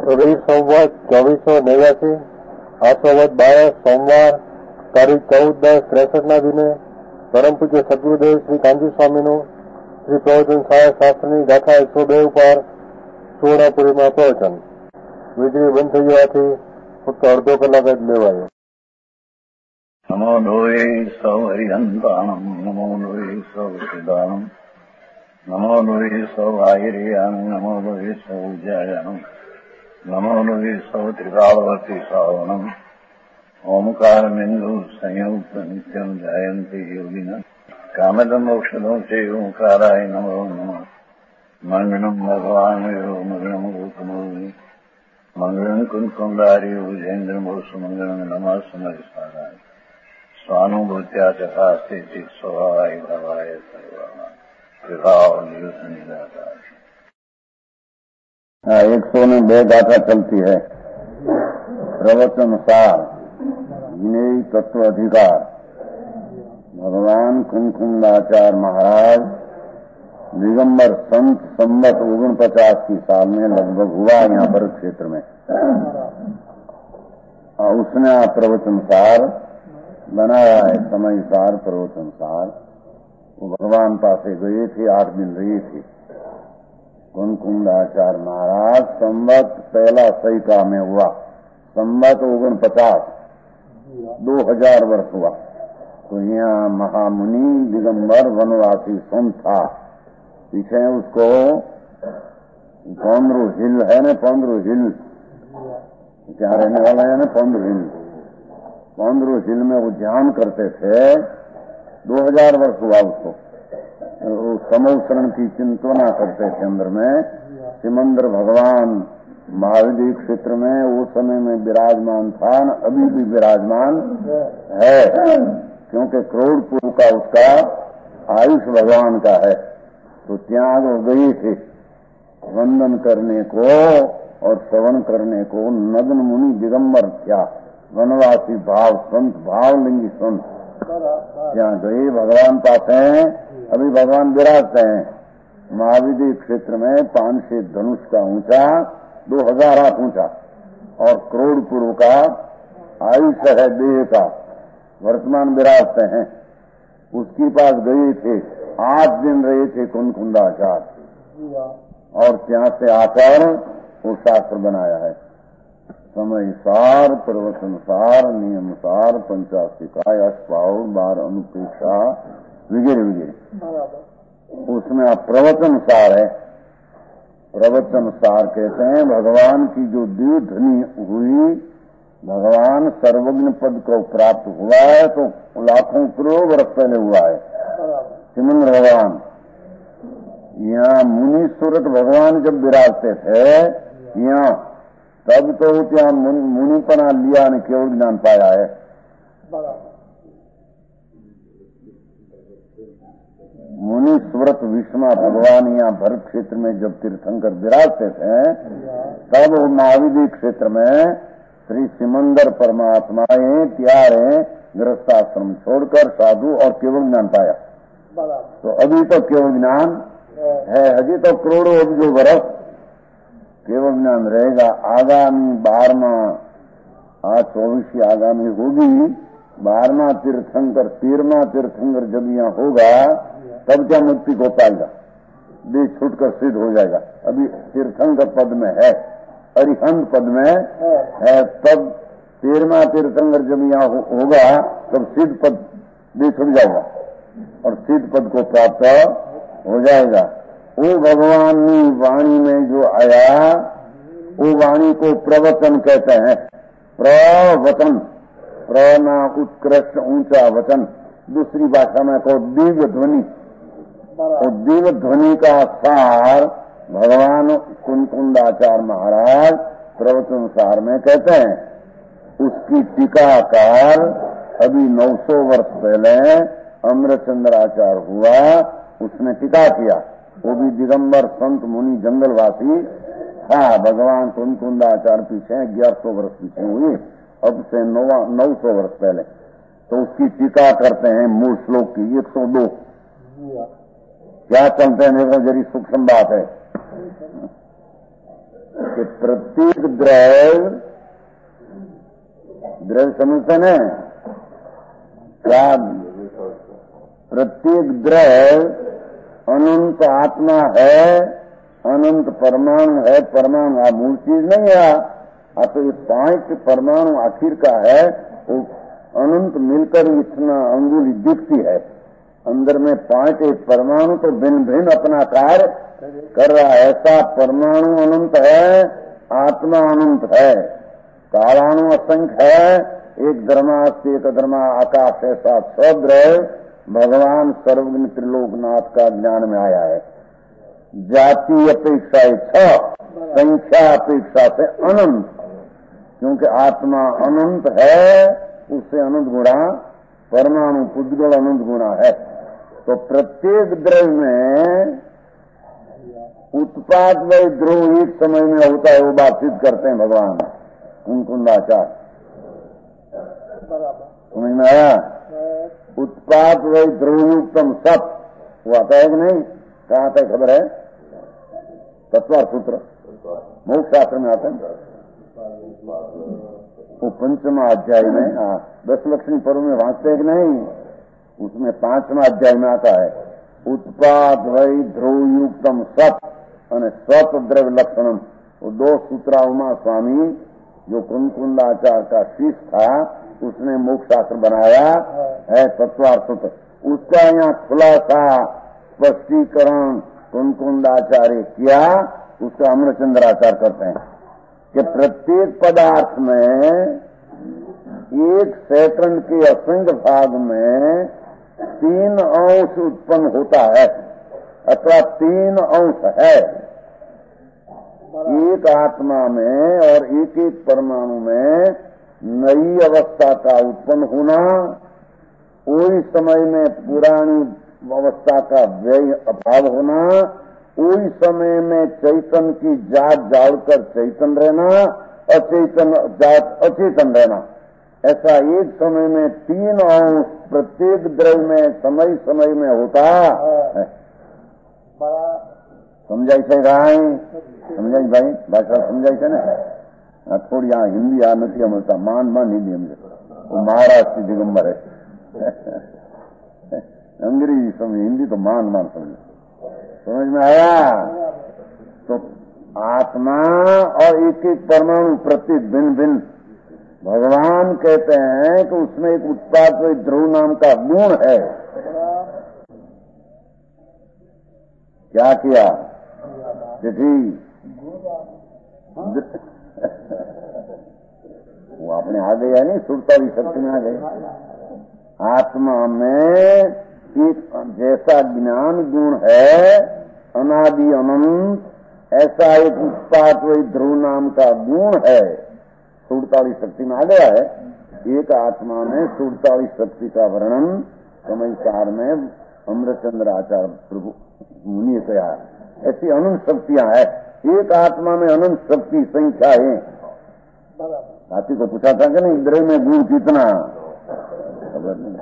रवि संवत 2489 આસોવત 12 સોમવાર તારીખ 14/10/63 દિને પરમ પૂજ્ય સદગુરુદેવ શ્રી કાંજી સ્વામીનું શ્રી પ્રવચન સહાય શાસ્ત્રની ગાથા 102 ઉપર સુવર્ણપુરીમાં પ્રવચન. વીજળી બંધ થઈ જવાથી ફક્ત અડધો કલાક જ લેવાયો. નમો લોહે સૌ હરિહંતાણમ, નમો લોહે સૌ સિદ્ધાણમ, નમો લોહે સૌ આહિર્યાન, નમો લોહે સૌ જયાનમ, નમો લોહે સૌ ત્રિકાળવતી શ્રાવણમ. ઓમકાર બિંદુ સંયુક્ત નિત્યમ જયંતી યોગિના કામદમ ઔષધો છે ઓંકારાય નમો નમઃ. મંગળમ ભગવાન મંગળમ ગૌતમોની મંગળમ કુંકુંડારી ઉજેન્દ્રમોષ મંગળમ નમઃ સમયસારાય સ્વાનુભૂત્યા ચકાસ્તે ચિત સ્વભાવાય ભાવાય સર્વમાં વિભાવ નિદાતા. 102 गाथा चलती है. प्रवचन सार, ज्ञेय तत्व अधिकार. भगवान कुंकुंदाचार्य महाराज दिगंबर संत संवत 49 साल में लगभग हुआ यहाँ पर क्षेत्र में. उसने आप प्रवचन सार बनाया है, समय सार प्रवचन सार. वो भगवान पासे गए थे, 8 दिन रहे थे. कुंकुंदाचार्य महाराज संवत पहला सैका में हुआ. संवत 49, 2000 वर्ष हुआ. तो यहाँ महामुनि दिगंबर वनवासी संत था. पीछे उसको पौंद्रू हिल है न, पौंद्रू हिल क्या रहने वाला है न, पौंद्रू हिल. पौंद्रू हिल में वो ध्यान करते थे. 2000 वर्ष हुआ उसको. समोसरण की चिंतना करते थे अंदर में. सिमंदर भगवान महावीर क्षेत्र में उस समय में विराजमान था, अभी भी विराजमान है, क्योंकि करोड़पुर का उसका आयुष भगवान का है. तो त्याग हो गई थे वंदन करने को और श्रवण करने को. नग्न मुनि दिगंबर क्या वनवासी भाव संत, भावलिंगी संत यहाँ गए भगवान पास हैं. अभी भगवान विराजते हैं महाविद्य क्षेत्र में. 500 धनुष का ऊंचा, 2000 हाथ ऊंचा और करोड़पुर का आयुष है देह का. वर्तमान विराजते हैं. उसके पास गए थे, 8 दिन रहे थे कुंकुंदाचार्य. और यहाँ से आकर वो शास्त्र बनाया है. समय सार, प्रवचन सार, नियम सार, 85 अष्टाव 12 अनुपेक्षा वगैरह वगैरह. उसमें आप प्रवचन सार है. प्रवचन सार कहते हैं भगवान की जो दिव्य ध्वनि हुई, भगवान सर्वज्ञ पद को प्राप्त हुआ है तो लाखों करोड़ वर्ष पहले हुआ है. सिमंदर भगवान यहाँ मुनि सूरत भगवान जब विराजते थे यहाँ, तब तो क्या मुनिपना लिया ने केवल ज्ञान पाया है. मुनि सुव्रत विष्णु भगवान यहाँ भरत क्षेत्र में जब तीर्थंकर विराजते थे, तब महाविद्य क्षेत्र में श्री सिमंदर परमात्माएं त्यारे गृहस्थाश्रम छोड़कर साधु और केवल ज्ञान पाया. तो अभी तो केवल ज्ञान है, अभी तो करोड़ों अब्जों वर्ष केवल ज्ञान रहेगा. आगामी 12वां 24 आगामी होगी. 12वां तीर्थंकर 13वां तीर्थंकर जब यहाँ होगा तब क्या मुक्ति को पाएगा, देह छूटकर सिद्ध हो जाएगा. अभी तीर्थंकर पद में है, अरिहंत पद में है. तब 13वां तीर्थंकर जब यहाँ होगा तब सिद्ध पद देह छूट जाएगा और सिद्ध पद को प्राप्त हो जाएगा. वो भगवान ने वाणी में जो आया, वो वाणी को प्रवचन कहते हैं. प्रवचन, प्रना उत्कृष्ट ऊंचा वचन. दूसरी भाषा में को दिव्य ध्वनि. और दिव्य ध्वनि का सार भगवान कुंकुंदाचार्य महाराज प्रवचन सार में कहते हैं. उसकी टीकाकार अभी 900 वर्ष पहले अमृतचंद्राचार्य हुआ, उसने टीका किया. वो भी दिगंबर संत मुनि जंगलवासी था. भगवान कुंकुंदाचार्य पीछे 1100 वर्ष पीछे हुई, अब से 900 वर्ष पहले. तो उसकी टीका करते हैं मूल श्लोक की 102. क्या चलते हैं देखो, जरी सूक्ष्म बात है. कि प्रत्येक द्रव्य समझते न क्या? प्रत्येक द्रव्य अनंत आत्मा है, अनंत परमाणु है। परमाणु मूल चीज नहीं है, तो ये 5 परमाणु आखिर का है। वो अनंत मिलकर इतना अंगुली दिखती है। अंदर में 5 एक परमाणु तो भिन्न भिन्न अपना कार्य कर रहा है। ऐसा परमाणु अनंत है, आत्मा अनंत है, कालाणु असंख्य है। एक द्रमास्ति एक द्रमा आकाश ऐसा 6 द्रव्य भगवान सर्वज्ञ त्रिलोकनाथ का ज्ञान में आया है। जाति अपेक्षा 6, संख्या अपेक्षा से अनंत, क्योंकि आत्मा अनंत है, उससे अनंत गुणा परमाणु पुद्गल अनंत गुणा है। तो प्रत्येक द्रव्य में उत्पाद व ध्रुव एक समय में होता है, वो बात सिद्ध करते हैं भगवान कुंकुंदाचार्य। समझ में आया? उत्पाद व ध्रुवयुक्तम सत, वो आता है कि नहीं? कहाँ आता है खबर है? तत्वार सूत्र मोक्ष शास्त्र में आता है, वो 5वां अध्याय में। 10 लक्षणी पर्व में वांचते कि नहीं? उसमें 5वां अध्याय में आता है उत्पाद वही ध्रुवयुक्तम सत और सत द्रव्य लक्षणम। वो 2 सूत्रा उमा स्वामी जो कुंकुंदाचार्य का शिष्य था, उसने मोक्ष शास्त्र बनाया है तत्वार सूत्र। उसका यहाँ खुलासा स्पष्टीकरण कुंकुंदाचार्य किया, उसका अमरचंद्राचार्य करते हैं कि प्रत्येक पदार्थ में 1 सेकंड के असंख्य भाग में 3 अंश उत्पन्न होता है, अथवा 3 अंश है। एक आत्मा में और एक एक परमाणु में नई अवस्था का उत्पन्न होना, वही समय में पुरानी अवस्था का व्यय अभाव होना, वही समय में चैतन्य की जात जाड़कर चैतन रहना, अचेतन जात अचेतन रहना। ऐसा एक समय में 3 अंश प्रत्येक द्रव्य में समय समय में होता है। समझाई છે ભાઈ? સમજાય ભાઈ? ભાષા સમજાય છે ને? થોડી આ હિન્દી આ નથી સમજતા, मान हिंदी समझे। वो महाराष्ट्र दिगंबर है, अंग्रेजी समझे, हिंदी तो मान समझे। समझ में आया? तो आत्मा और एक एक परमाणु प्रत्येक भिन्न भिन्न, भगवान कहते हैं कि उसमें एक उत्पाद ध्रुव नाम का गुण है। क्या किया? चिट्ठी वो अपने आ गया नहीं, सुरताली शक्ति में आ गए। आत्मा में एक जैसा ज्ञान गुण है अनादि अनंत, ऐसा एक उत्पाद वही ध्रुव नाम का गुण है, सुरताली शक्ति में आ गया है। एक आत्मा में सुरताली शक्ति का वर्णन समयसार में अमृतचंद्र आचार्य प्रभु मुनि ने कहा। ऐसी अनंत शक्तियां हैं, एक आत्मा में अनंत शक्ति संख्या है। हाथी को पूछा था कि नहीं द्रव्य में गुण कितना? खबर नहीं।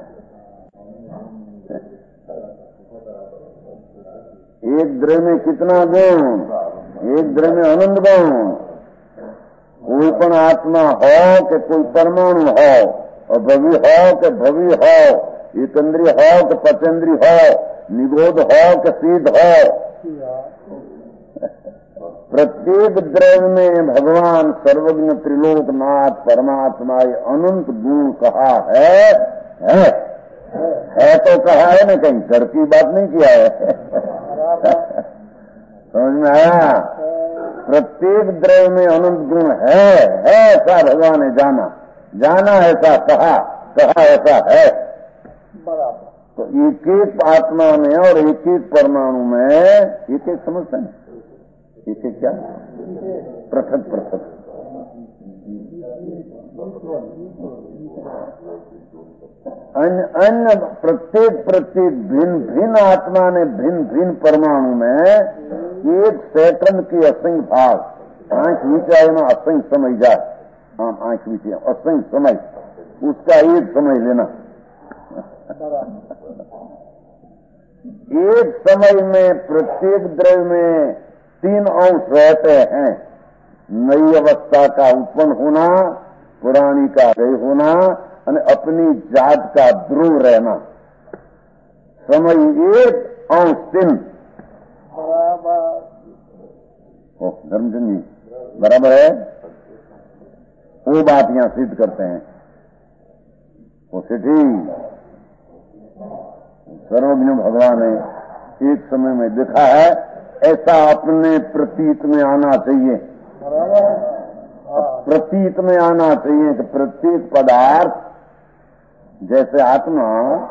एक द्रव्य में कितना गुण? एक द्रव्य में अनंत गुण। कोई पण आत्मा हो कि कोई परमाणु हो, और भवि हो कि भवि हो, एकंद्री हो कि पचेंद्री हो, निगोद हो कि सीध हो, प्रत्येक द्रव्य में भगवान सर्वज्ञ त्रिलोकनाथ परमात्मा अनंत गुण कहा है। तो कहा है ना, कहीं घर की बात नहीं किया है। समझ में आया? प्रत्येक द्रव्य में अनंत गुण है ऐसा भगवान ने जाना ऐसा कहा ऐसा है। तो एक एक आत्मा में और एक एक परमाणु में एक एक समझते हैं, एक एक क्या? पृथक पृथक। अन्य प्रत्येक भिन्न भिन्न आत्मा ने भिन्न भिन्न परमाणु में 1 सेकंड के असंख्य भाग, आंख नीचे आए ना असंख्य समय जाए, आंख नीचे असंख्य समय, उसका एक समय लेना। एक समय में प्रत्येक द्रव्य में 3 अंश रहते हैं, नई अवस्था का उत्पन्न होना, पुरानी का क्षय होना और अपनी जात का ध्रुव रहना। समय एक अंश तीन। धर्मचंद जी बराबर है। वो बात यहां सिद्ध करते हैं। वो सिद्धि सर्वज्ञ भगवान ने एक समय में देखा है, ऐसा अपने प्रतीत में आना चाहिए। प्रतीत में आना चाहिए कि प्रत्येक पदार्थ जैसे आत्मा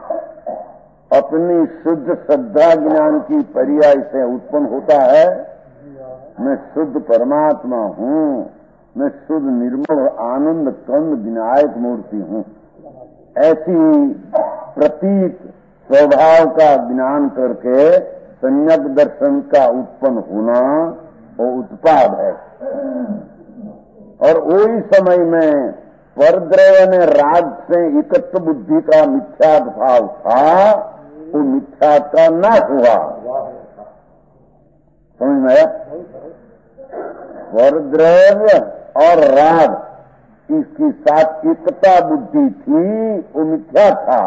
अपनी शुद्ध श्रद्धा ज्ञान की पर्याय से उत्पन्न होता है। मैं शुद्ध परमात्मा हूँ, मैं शुद्ध निर्मल आनंद कंद विनायक मूर्ति हूँ, ऐसी प्रतीत स्वभाव का ज्ञान करके सम्यक दर्शन का उत्पन्न होना वो उत्पाद है। और वही समय में परद्रव्य ने राग से एकत्व बुद्धि का मिथ्यात भाव था, वो मिथ्यात का नाश हुआ। समझ में आया? परद्रव्य और राग इसकी सात्विकता बुद्धि थी, वो मिथ्या था।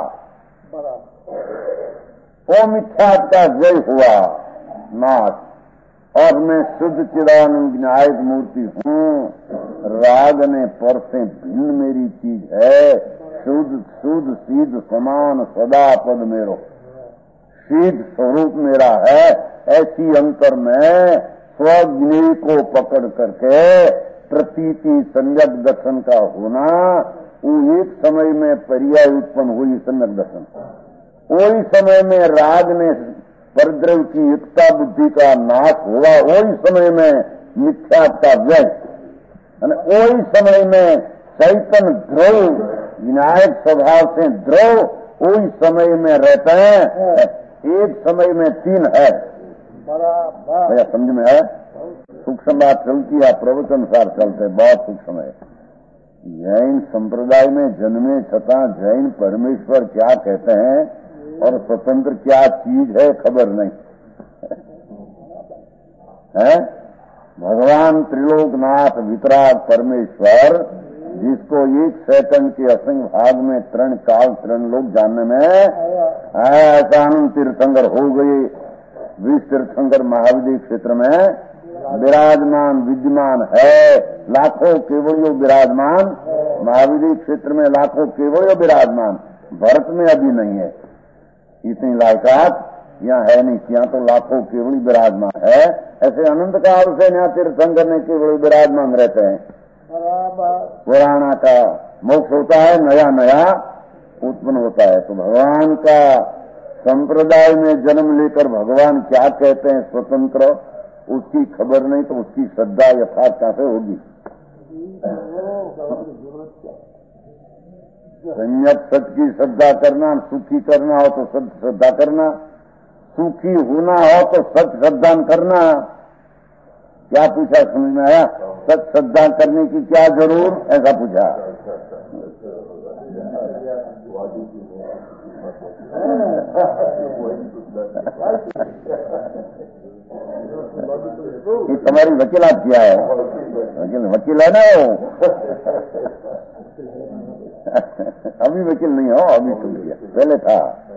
वो मिथ्यात का जय हुआ, नाश। और मैं शुद्ध चिदानंद विनायक मूर्ति हूँ। राग ने पर से भिन्न मेरी चीज है। शुद्ध शुद्ध सिद्ध समान सदा पद मेरो, सिद्ध स्वरूप मेरा है। ऐसी अंतर में स्वज्ञ को पकड़ करके प्रतीति सम्यक दर्शन का होना, वो एक समय में पर्याय उत्पन्न हुई सम्यक दर्शन। वही समय में राग ने परद्रव्य की एकता बुद्धि का नाश हुआ, वही समय में मिथ्या का व्यय, वही समय में चैतन्य ध्रुव विनायक स्वभाव से ध्रुव वही समय में रहते हैं। एक समय में तीन है। भैया समझ में है? सूक्ष्म बात चलती है, प्रवचन सार चलते, बहुत सूक्ष्म है। जैन संप्रदाय में जन्मे छता जैन परमेश्वर क्या कहते हैं और स्वतंत्र क्या चीज है खबर नहीं है। भगवान त्रिलोकनाथ वितराग परमेश्वर, जिसको एक सेकंड के असंग भाग में तरण काल तरण लोग जानने में ऐसा आनंद तीर्थंकर हो गए। विश्व तीर्थंकर महाविद्य क्षेत्र में विराजमान विद्यमान है। लाखों केवड़ियों विराजमान महाविद्य क्षेत्र में, लाखों केवड़ियों विराजमान। भारत में अभी नहीं है इतनी लायकात, यहाँ है नहीं। यहाँ तो लाखों केवड़ी विराजमान है। ऐसे अनंत काल से यहाँ तीर्थंकर ने केवड़ी विराजमान रहते हैं। पुराना का मोक्ष होता है, नया नया उत्पन्न होता है। तो भगवान का संप्रदाय में जन्म लेकर भगवान क्या कहते हैं स्वतंत्र, उसकी खबर नहीं, तो उसकी श्रद्धा यथार्थ कैसे होगी? सम्यक सत्य की श्रद्धा करना, सुखी करना हो तो सत्य श्रद्धा करना, सुखी होना हो तो सत्य श्रद्धा करना। क्या पूछा समझ में आया? सत्य श्रद्धा करने की क्या जरूर, ऐसा पूछा। ये तुम्हारी वकीलात किया है, वकील है ना वो। अभी वकील नहीं हो, अभी सुन लिया, पहले था।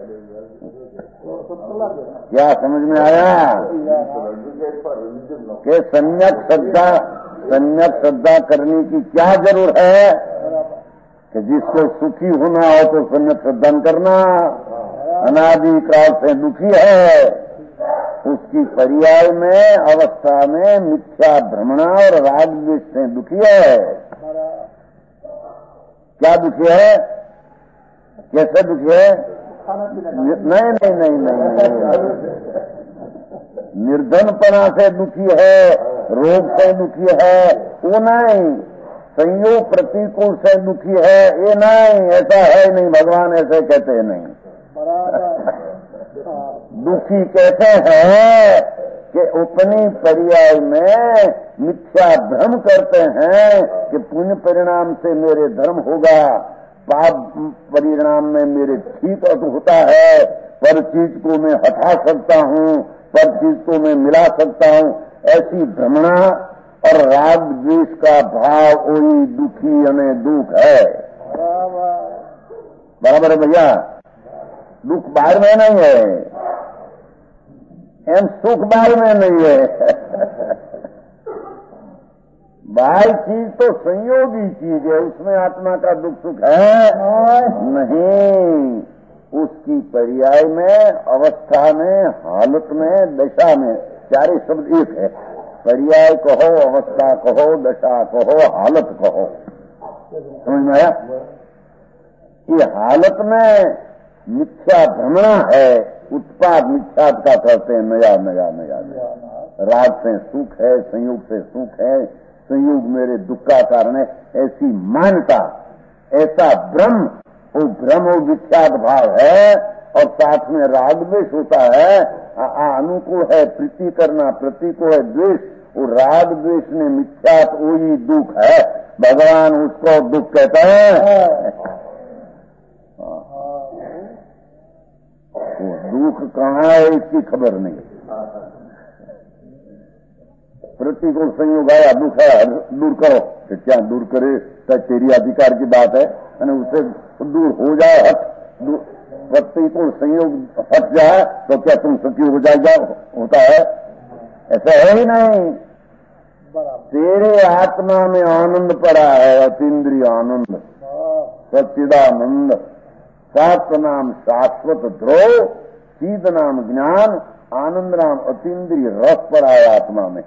क्या समझ में आया कि सम्यक श्रद्धा करने की क्या जरूर है? कि जिसको सुखी होना हो तो सम्यक श्रद्धा करना। अनादि काल से दुखी है, उसकी पर्याय में अवस्था में मिथ्या भ्रमणा और राग द्वेष से दुखी है। क्या दुखी है? कैसे दुखी है? नहीं, निर्धनपना से दुखी है, रोग से दुखी है, वो नहीं। संयोग प्रतिकूल से दुखी है, ये नहीं। ऐसा है नहीं, भगवान ऐसे कहते हैं नहीं। दुखी कहते हैं कि अपनी पर्याय में मिथ्या भ्रम करते हैं कि पुण्य परिणाम से मेरे धर्म होगा, पाप परिणाम में मेरे ठीक होता है, पर चीज को मैं हटा सकता हूँ, पर चीज को मैं मिला सकता हूँ। ऐसी भ्रमणा और राग द्वेष का भाव वही दुखी अने दुख है। बराबर है भैया? दुख बाहर में नहीं है, एम सुख बाहर में नहीं है। बाहर चीज तो संयोगी चीज है, उसमें आत्मा का दुख सुख है नहीं। उसकी पर्याय में, अवस्था में, हालत में, दशा में, चारे शब्द एक है। पर्याय कहो, अवस्था कहो, दशा कहो, हालत कहो। समझ में आया? ये हालत में मिथ्या भ्रमणा है, उत्पाद मिथ्यात का करते हैं, नया नया नया नया। राग से सुख है, संयोग से सुख है, संयोग मेरे दुख का कारण है, ऐसी मान्यता, ऐसा भ्रम, वो भ्रम और विख्यात भाव है। और साथ में राग द्वेष होता है, अनुकूल है प्रीति करना, प्रतिकूल है द्वेष। वो राग द्वेष ने मिथ्यात वही दुख है, भगवान उसको दुख कहते हैं। वो दुख कहाँ है इसकी खबर नहीं। प्रतिकूल संयोग आया, दुख है, दूर करो, तो क्या दूर करे? तो तेरी अधिकार की बात है, उससे दूर हो जाए, हट। प्रतिकूल संयोग हट जाए तो क्या तुम सुखी हो जाएगा? होता है? ऐसा है ही नहीं। तेरे आत्मा में आनंद पड़ा है, अतीन्द्रिय आनंद, सच्चिदानंद। सत नाम शाश्वत ध्रुव, चिद नाम ज्ञान, आनंद नाम अतीन्द्रिय रस पड़ा है आत्मा में।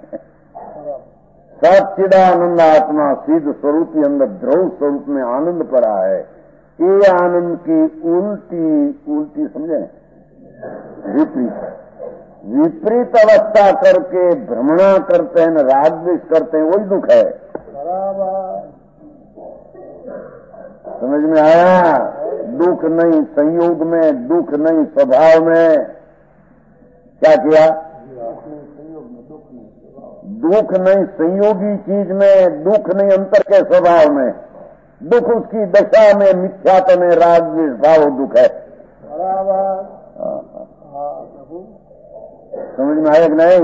सच्चिदानंद आत्मा सिद्ध स्वरूप के अंदर ध्रुव स्वरूप में आनंद पड़ा है। ये आनंद की उल्टी समझे, विपरीत अवस्था करके भ्रमणा करते हैं, राग द्वेष करते हैं, वही दुख है। समझ में आया? दुख नहीं संयोग में, दुख नहीं स्वभाव में। क्या किया? दुख नहीं संयोगी चीज में, दुख नहीं अंतर के स्वभाव में। दुख उसकी दशा में, मिथ्यात्व में, राग द्वेष भाव दुख है। समझ में आया कि नहीं?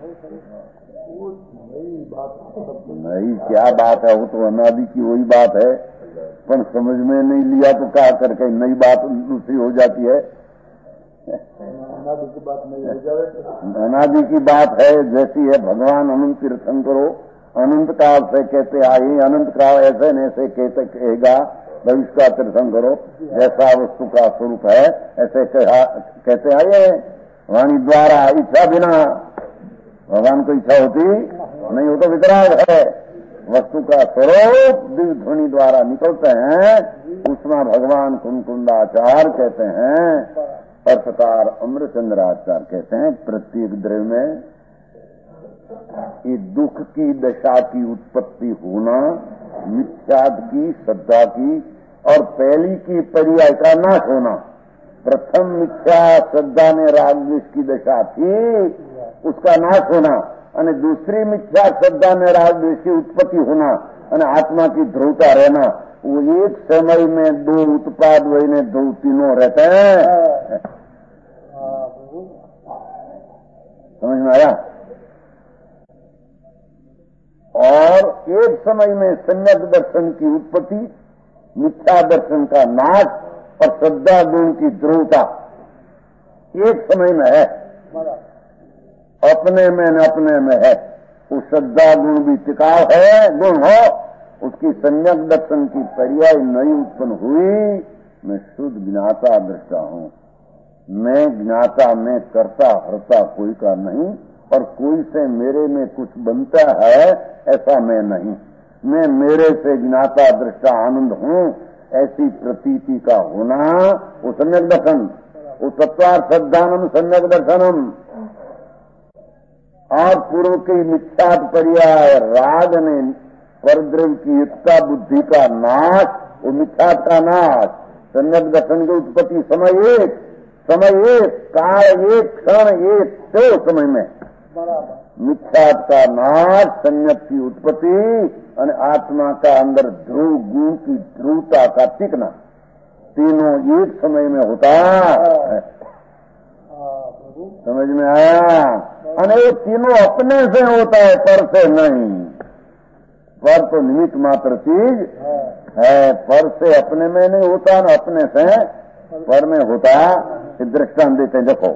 नहीं, क्या बात है? वो तो अनादि की वही बात है, पर समझ में नहीं लिया तो क्या करके नई बात दूसरी हो जाती है। अनादि की बात नहीं हो जाए। अनादि की बात है जैसी है। भगवान अनंत तीर्थन करो, अनंत काल से कहते आए, अनंत काल ऐसे न ऐसे कहते कहेगा, भविष्य का तीर्थन करो। जैसा वस्तु का स्वरूप है ऐसे कहते आए वाणी द्वारा, इच्छा बिना। भगवान को इच्छा होती नहीं हो तो वितराग है। वस्तु का स्वरूप दिव्य ध्वनि द्वारा निकलते हैं, उसमें भगवान कुंकुंडाचार्य कहते हैं, अर्थकार अमृतचंद्राचार्य कहते हैं। प्रत्येक द्रव्य में ये दुख की दशा की उत्पत्ति होना, मिथ्याद की, श्रद्धा की, और पहली की पर्याय का नाश होना। प्रथम मिथ्या श्रद्धा ने राग द्वेष की दशा थी, उसका नाश होना, और दूसरी मिथ्या श्रद्धा में राग द्वेष की उत्पत्ति होना, और आत्मा की ध्रुवता रहना। वो एक समय में दो उत्पाद वही ने दो तीनों रहते हैं। समझ में आया? और एक समय में सम्यक दर्शन की उत्पत्ति, मिथ्या दर्शन का नाश और श्रद्धा गुण की ध्रुवता एक समय में है। अपने में न अपने में है। वो श्रद्धा गुण भी टिकाव है, गुण हो, उसकी सम्यक दर्शन की पर्याय नहीं उत्पन्न हुई। मैं शुद्ध ज्ञाता दृष्टा हूं। मैं ज्ञाता, मैं करता हरता कोई का नहीं, और कोई से मेरे में कुछ बनता है ऐसा मैं नहीं। मैं मेरे से ज्ञाता दृष्टा आनंद हूं, ऐसी प्रतीति का होना वो सम्यक दर्शन, वो तत्वार्थ श्रद्धानम सम्यक दर्शनम। और पूर्व की मिथ्यात पर्याय राग ने परद्रव्य की एकता बुद्धि का नाश, वो मिथ्यात का नाश। सम्यक दर्शन की उत्पत्ति समय एक, काल एक, क्षण एक, तो समय में मिथ्यात का नाश, सम्यक की उत्पत्ति और आत्मा का अंदर ध्रुव गुण की ध्रुवता का टिकना, तीनों एक समय में होता है। समझ में आया? और ये तीनों अपने से होता है, पर से नहीं। पर तो निमित्त मात्र चीज है, पर से अपने में नहीं होता, न अपने से पर में होता। दृष्टांत देते देखो,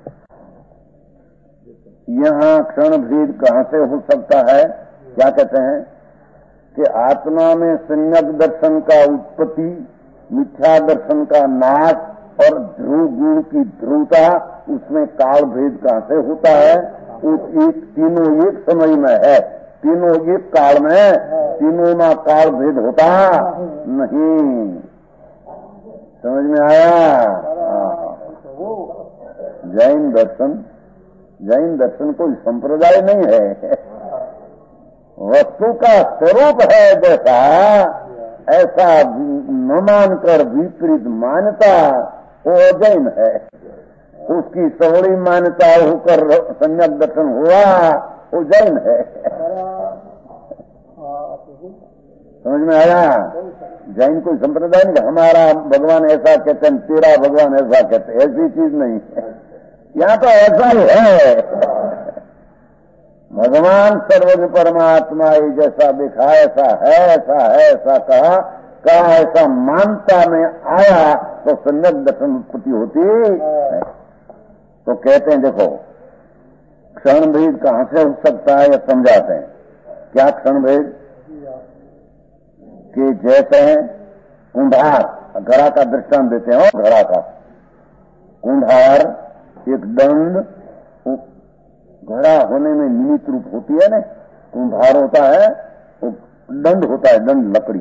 यहाँ क्षण भेद कहां से हो सकता है? क्या कहते हैं कि आत्मा में सम्यक दर्शन का उत्पत्ति, मिथ्या दर्शन का नाश और ध्रुव गुण की ध्रुवता, उसमें काल भेद कहां से होता है? उस तीनों एक समय में है, तीनों एक काल में, तीनों में काल भेद होता नहीं। समझ में आया? जैन दर्शन कोई संप्रदाय नहीं है, वस्तु का स्वरूप है जैसा, ऐसा न मानकर विपरीत मान्यता वो अजैन है। उसकी सवड़ी मान्यता होकर सम्यक दर्शन हुआ, वो जैन है। समझ में आया? जैन कोई संप्रदाय नहीं, हमारा भगवान ऐसा कहते हैं, तेरा भगवान ऐसा कहते हैं, ऐसी चीज नहीं है। यहाँ तो ऐसा ही है, भगवान सर्वज्ञ परमात्मा ही जैसा दिखा ऐसा है, ऐसा है, ऐसा कहा ऐसा मानता में आया तो सम्यक दर्शन उत्पत्ति होती है। तो कहते हैं देखो, क्षण भेद कहां से हो सकता है, यह समझाते हैं। क्या क्षण भेद? कि जैसे कुंभार, घड़ा का दृष्टांत देते हैं, घड़ा का कुंभार एक दंड, घड़ा होने में निमित्त रूप होती है ना, कुंभार होता है, वो दंड होता है, दंड लकड़ी,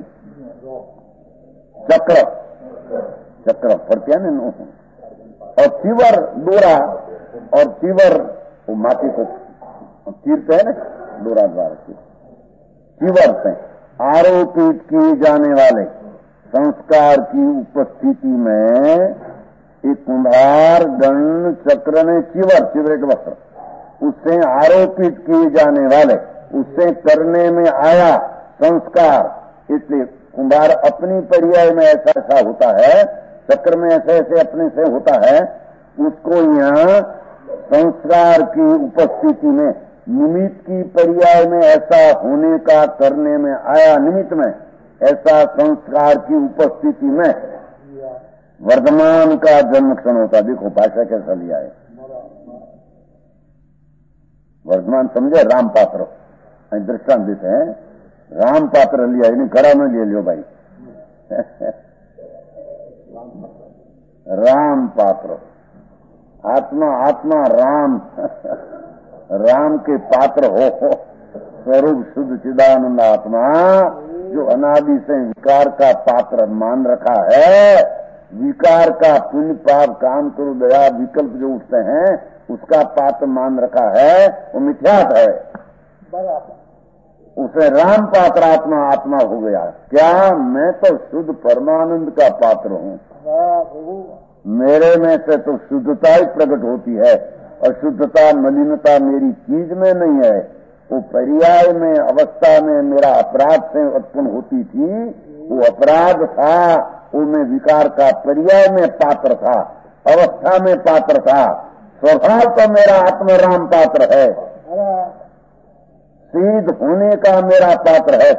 चक्र पड़ते हैं ना, और चीवर डोरा, और चीवर वो माटी को चीरते हैं ना डोरा द्वारा, चीवर से आरोपित किए जाने वाले संस्कार की उपस्थिति में एक कुंभार दंड चक्र ने चीवर एक वस्त्र, उससे आरोपित किए जाने वाले, उससे करने में आया संस्कार, इसलिए कुंभार अपनी पर्याय में ऐसा ऐसा होता है, चक्र में ऐसे ऐसे अपने से होता है, उसको यहाँ संस्कार की उपस्थिति में, निमित्त की पर्याय में ऐसा होने का, करने में आया निमित्त में ऐसा संस्कार की उपस्थिति में वर्धमान का जन्म क्षण होता। देखो भाषा कैसा लिया है, वर्धमान समझे, राम पात्र दृष्टांत देते हैं, राम पात्र लिया, इन्हें घड़ा में ले लियो भाई राम पात्र, आत्मा राम राम के पात्र हो, स्वरूप शुद्ध चिदानंद आत्मा, जो अनादि से विकार का पात्र मान रखा है, विकार का पुण्य पाप काम करो दया विकल्प जो उठते हैं, उसका पात्र मान रखा है, वो मिथ्यात है। उसे राम पात्र आत्मा हो गया। क्या? मैं तो शुद्ध परमानंद का पात्र हूँ, मेरे में से तो शुद्धता ही प्रकट होती है, और शुद्धता मलिनता मेरी चीज में नहीं है, वो पर्याय में अवस्था में मेरा अपराध से उत्पन्न होती थी, वो अपराध था, वो मैं विकार का पर्याय में पात्र था, अवस्था में पात्र था, स्वभाव तो मेरा आत्मा राम पात्र है, सिद्ध होने का मेरा पात्र है।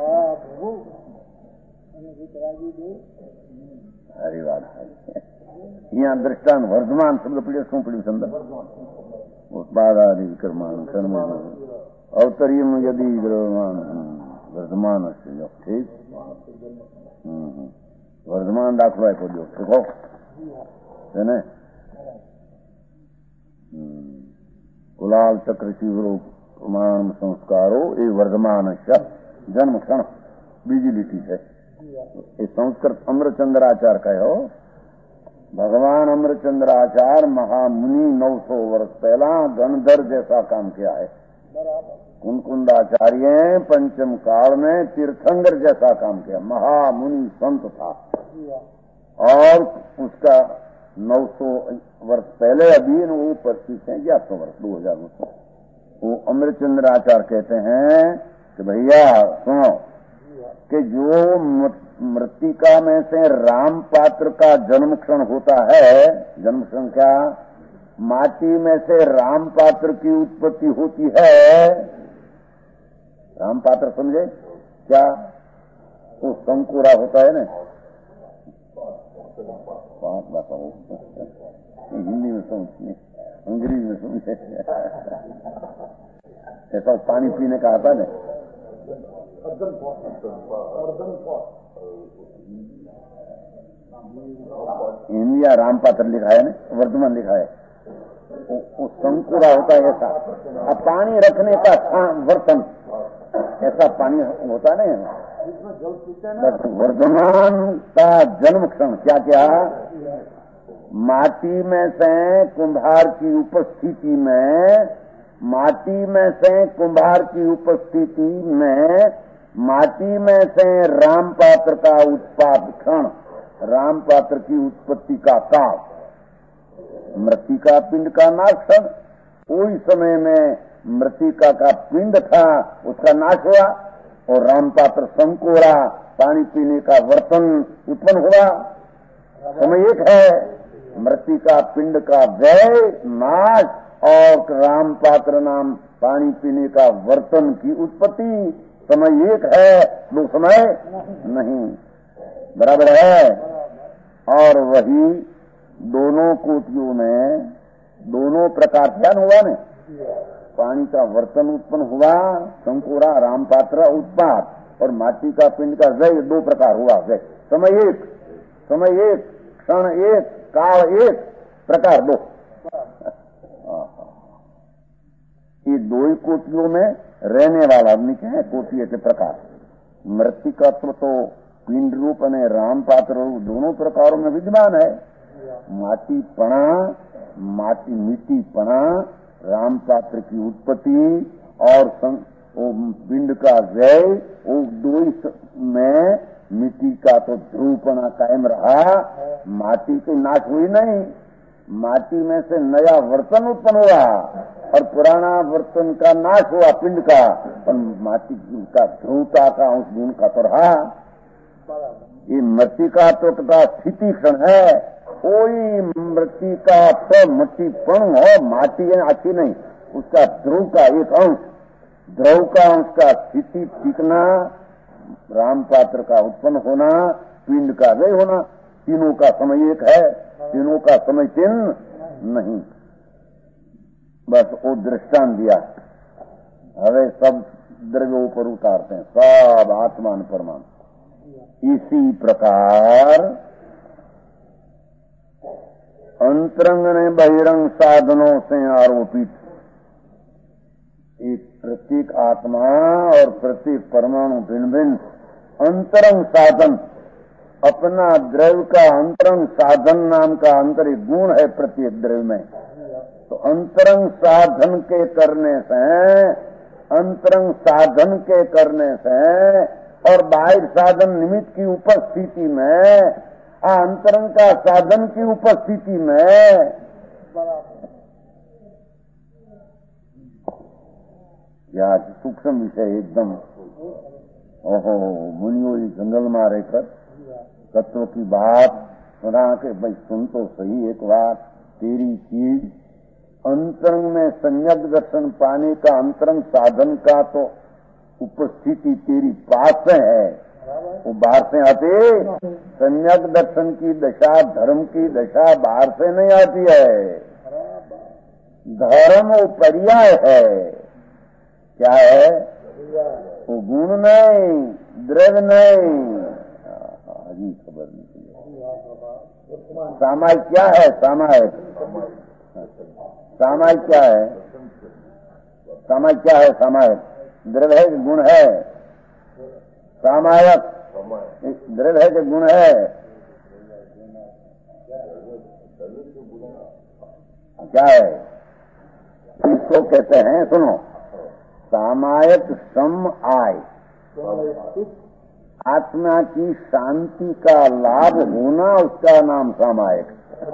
हरी बात है। यहाँ दृष्टांत वर्धमान शब्द पीड़े शू पीड़ी संदर्भ उत्पादादि विक्रमान कर्म अवतरियम यदि वर्धमान से ठीक वर्धमान दाखलो है को देखो है न कुलाल चक्र शिवरो प्रमाण संस्कारो ये वर्धमान जन्म क्षण बीजी लिटी है। ये संस्कृत अमृतचंद्राचार्य का हो, भगवान अमृतचंद्राचार्य महामुनि 900 वर्ष पहला गणधर जैसा काम किया है। कुंकुंदाचार्य पंचम काल में तीर्थंकर जैसा काम किया, महामुनि संत था, और उसका 900 वर्ष पहले अभी वो 25 है 1100 वर्ष 2000 वर्ष। वो अमृतचंद्राचार्य कहते हैं कि भैया सुनो कि जो मृत्तिका में से राम पात्र का जन्म क्षण होता है, जन्म क्षण क्या, माटी में से राम पात्र की उत्पत्ति होती है। राम पात्र समझे, क्या वो संकुरा होता है ना, बात बताओ हिंदी में समझे, अंग्रेजी में समझे, ऐसा पानी पीने का आता है। हिंदी या रामपात्र लिखा है ना, वर्धमान लिखा है, वो संकुरा होता है ऐसा। अब पानी रखने का बर्तन ऐसा पानी होता नहीं है। वर्धमान का जन्म क्षण क्या क्या, माटी में से कुंभार की उपस्थिति में, माटी में से कुंभार की उपस्थिति में, माटी में से रामपात्र का उत्पाद क्षण, रामपात्र की उत्पत्ति का काल, मृतिका पिंड का नाश क्षण। उस समय में मृतिका का पिंड था, उसका नाश हुआ और रामपात्र संकोरा पानी पीने का बर्तन उत्पन्न हुआ। समय एक है, मृतिका पिंड का व्यय नाश और रामपात्र नाम पानी पीने का बर्तन की उत्पत्ति। समय एक है, दो समय नहीं, बराबर है। और वही दोनों कोटियों में दोनों प्रकार ध्यान हुआ ने, पानी का बर्तन उत्पन्न हुआ संकोरा रामपात्र उत्पाद, और माटी का पिंड का व्यय दो प्रकार हुआ। व्यय समय एक, क्षण एक, काल एक, प्रकार दो। ये दो ही कोटियों में रहने वाला आदमी के हैं कोटि के प्रकार। मृतिकत्व तो पिंड रूप और रामपात्र रूप दोनों प्रकारों में विद्यमान है। माटी पणा, माटी मिट्टी पणा, रामपात्र की उत्पत्ति और पिंड का व्यय, वो दो में मिट्टी का तो ध्रुवपना कायम रहा, माटी तो नाश हुई नहीं। माटी में से नया बर्तन उत्पन्न हुआ और पुराना बर्तन का नाश हुआ पिंड का, और माटी का ध्रुवता का उस गुण का तो रहा। ये मृतिका तो का स्थिति क्षण है, कोई मृतिका तो मट्टीपण हो, माटी अच्छी नहीं, उसका ध्रुव का एक अंश, ध्रुव का अंश का स्थिति टिकना, रामपात्र का उत्पन्न होना, पिंड का व्यय होना, तीनों का समय एक है, तीनों का समय तीन नहीं। बस वो दृष्टांत दिया। हवे सब द्रव्यों पर उतारते हैं, सब आत्मान परमाणु। इसी प्रकार अंतरंग ने बहिरंग साधनों से आरोपित एक प्रत्येक आत्मा और प्रत्येक परमाणु भिन्न भिन्न अंतरंग साधन, अपना द्रव्य का अंतरंग साधन नाम का अंतरिक गुण है प्रत्येक द्रव्य में। तो अंतरंग साधन के करने से, अंतरंग साधन के करने से और बाह्य साधन निमित्त की उपस्थिति में, अंतरंग का साधन की उपस्थिति में क्या सूक्ष्म विषय एकदम। ओहो, मुनियों जंगल में रहकर तत्व की बात सुना के भाई सुन तो सही एक बात, तेरी चीज अंतरंग में संयग दर्शन पाने का अंतरंग साधन का तो उपस्थिति तेरी पास है, वो बाहर से आते। संयग दर्शन की दशा, धर्म की दशा बाहर से नहीं आती है, धर्म वो पर्याय है। क्या है वो? गुण नहीं, द्रव्य नहीं। अभी खबर नहीं। सामायिक क्या है? सामायिक, सामायिक क्या है? सामायिक क्या है? सामायिक द्रव्य है कि गुण है? सामायक द्रव्य है कि गुण है? क्या है? इसको कहते हैं, सुनो, सामायक सम आय, आत्मा की शांति का लाभ होना, उसका नाम सामायिक।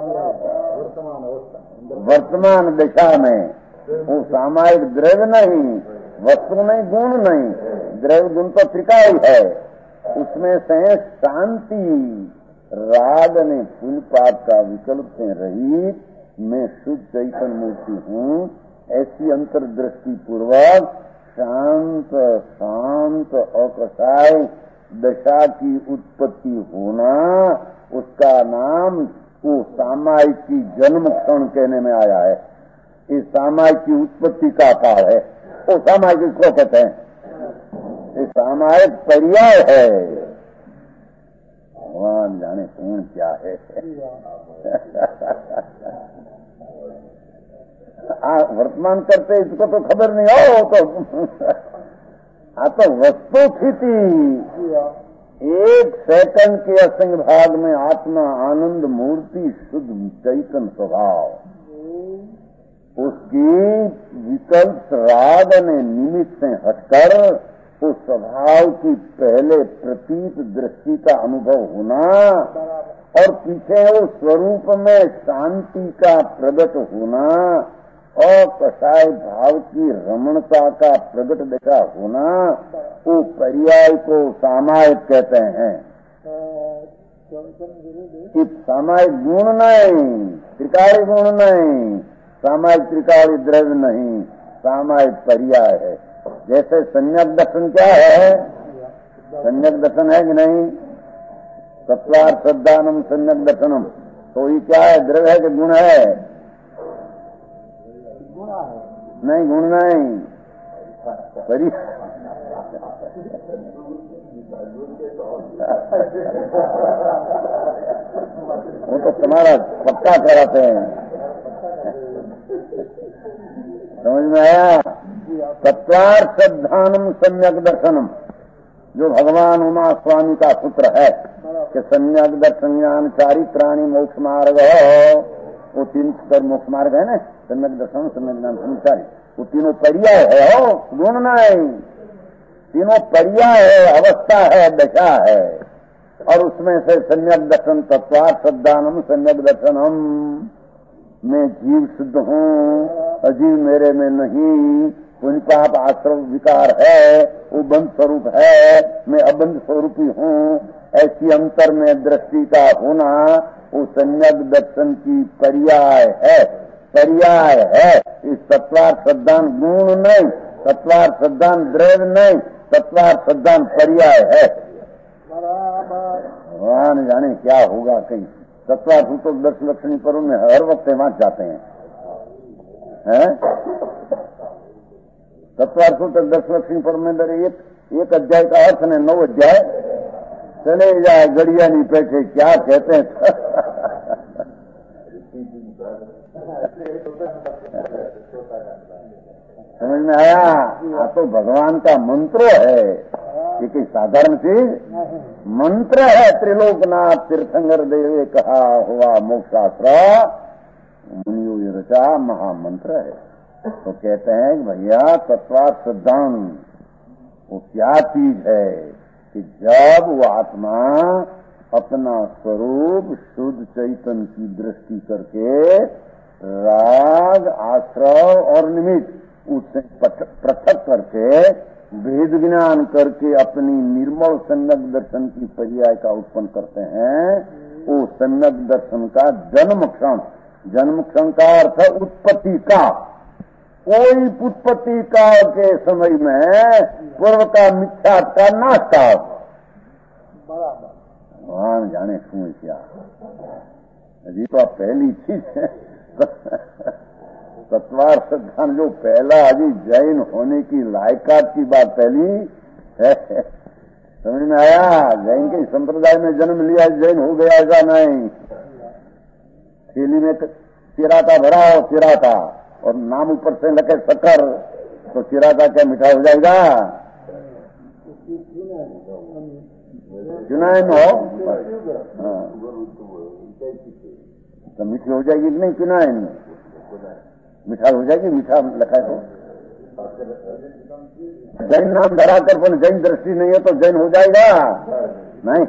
वर्तमान दिशा में वो सामायिक द्रव्य नहीं, वस्तु नहीं, गुण नहीं, द्रव्य गुण तो त्रिकाल है, उसमें से शांति, राग ने फूल पाप का विकल्प से रहित मैं शुद्ध चैतन्य मूर्ति हूँ, ऐसी अंतर्दृष्टि पूर्वक शांत शांत शांत अकसाय दशा की उत्पत्ति होना, उसका नाम वो सामायिक की जन्म क्षण कहने में आया है। इस सामायिक की उत्पत्ति का काल है, वो सामायिक इसको कहते हैं। ये सामायिक पर्याय है। भगवान जाने कौन क्या है। वर्तमान करते इसको तो खबर नहीं हो तो वस्तु स्थिति एक सेकंड के असंग भाग में आत्मा आनंद मूर्ति शुद्ध चैतन्य स्वभाव, उसकी विकल्प राग ने निमित्त से हटकर उस स्वभाव की पहले प्रतीत दृष्टि का अनुभव होना और पीछे उस स्वरूप में शांति का प्रकट होना और कसाय भाव की रमणता का प्रकट देखा होना, वो पर्याय को सामायिक कहते हैं। सामायिक गुण नहीं, त्रिकाली गुण नहीं, सामायिक त्रिकाली द्रव्य नहीं, सामायिक पर्याय है। जैसे सम्यक दर्शन क्या है? सम्यक दर्शन है कि नहीं? सत्वार श्रद्धानम सम्यक दर्शनम, तो ये क्या है? द्रव्य है कि गुण है? नहीं, गुण नहीं, पर्याय। वो तो तुम्हारा पक्का कराते हैं, समझ में आया? सत्वार श्रद्धानम सम्यक दर्शनम, जो भगवान उमा स्वामी का सूत्र है कि सम्यक दर्शन ज्ञान चारित्राणी मोक्ष मार्ग, वो तीन स्तर मोक्ष मार्ग है ना, सम्यक दर्शन सम्यक ज्ञान संचारी, वो तीनों पर्याय है। हो गुण नहीं, तीनों पर्याय है, अवस्था है, दशा है। और उसमें से सम्यक दर्शन तत्वार श्रद्धानम सम्यक दर्शनम में जीव शुद्ध हूँ, अजीव मेरे में नहीं, पुण्य पाप आश्रव विकार है, वो बंध स्वरूप है, मैं अबंध स्वरूपी हूँ, ऐसी अंतर में दृष्टि का होना वो सम्यक दर्शन की पर्याय है। पर्याय है। इस तत्वार श्रद्धान गुण नहीं, तत्वार श्रद्धान द्रव्य नहीं, तत्वार श्रद्धान पर्याय है। भगवान जाने क्या होगा। कहीं तत्वार सूत्र दर्शन लक्षणी पर उनमें हर वक्त वहां जाते हैं, तत्वार सूत्र दर्शन लक्षणी पर में एक अध्याय का अर्थ ने 9 अध्याय चले जाए, गड़िया नहीं बैठे, क्या कहते हैं। समझ में आया? तो भगवान का मंत्र है, ये कोई साधारण चीज मंत्र है। त्रिलोकनाथ तीर्थंकर देवे कहा हुआ मोक्षास्त्र मुनियों ये रचा महामंत्र है। तो कहते हैं कि भैया तत्वार सिद्धांत वो क्या चीज है कि जब वो आत्मा अपना स्वरूप शुद्ध चैतन्य की दृष्टि करके राग आश्रव और निमित्त उससे पृथक करके भेद ज्ञान करके अपनी निर्मल सम्यक दर्शन की पर्याय का उत्पन्न करते हैं, वो सम्यक दर्शन का जन्म क्षण, जन्म क्षण का अर्थ है उत्पत्ति का। कोई उत्पत्ति काल के समय में पूर्व का मिथ्या का नाश का भगवान जाने क्यों क्या। अभी तो पहली चीज है तत्वार सिद्धांत जो पहला अभी जैन होने की लायकात की बात पहली है। समझ में आया? जैन के संप्रदाय में जन्म लिया जैन हो गया, ऐसा नहीं। थैली में चिराता भरा हो चिराता और नाम ऊपर से लगे शक्कर, तो चिराता क्या मीठा हो जाएगा? चुनाइन हो तो मीठी हो जाएगी कि नहीं? चुनाइन मीठा हो जाएगी, मीठा लिखा है तो जैन नाम धरा कर पर जैन दृष्टि नहीं है तो जैन हो जाएगा नहीं।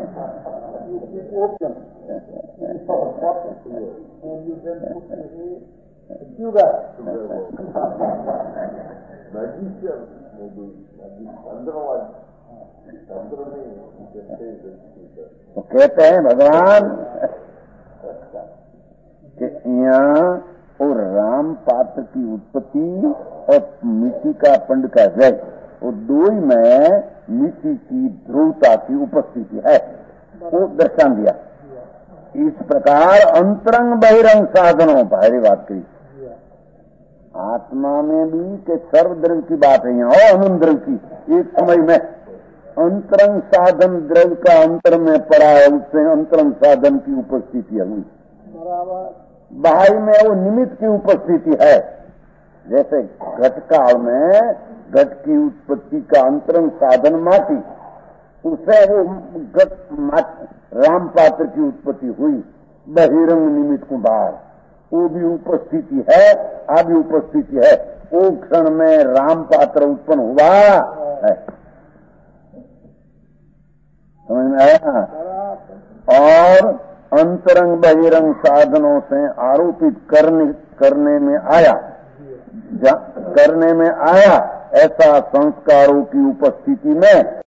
तो कहते हैं भगवान कि यहाँ और राम पात्र की उत्पत्ति और मिट्टी का पंड का जय वो दो ही में नीति की ध्रुवता की उपस्थिति है, वो दर्शान दिया। इस प्रकार अंतरंग बहिरंग साधनों, भारी बात कही, आत्मा में भी के सर्वद्रव्य की बात है यहाँ, और अनंत द्रव्य की। एक समय में अंतरंग साधन द्रव्य का अंतर में पड़ा है, उससे अंतरंग साधन की उपस्थिति हुई। बाहर में वो निमित्त की उपस्थिति है। जैसे घटकाल में घट की उत्पत्ति का अंतरंग साधन माटी, उससे वो राम पात्र की उत्पत्ति हुई, बहिरंग निमित्त को बाहर, वो भी उपस्थिति है, आ भी उपस्थिति है। वो क्षण में राम पात्र उत्पन्न हुआ है, समझ में आया। और अंतरंग बहिरंग साधनों से आरोपित करने में आया ऐसा संस्कारों की उपस्थिति में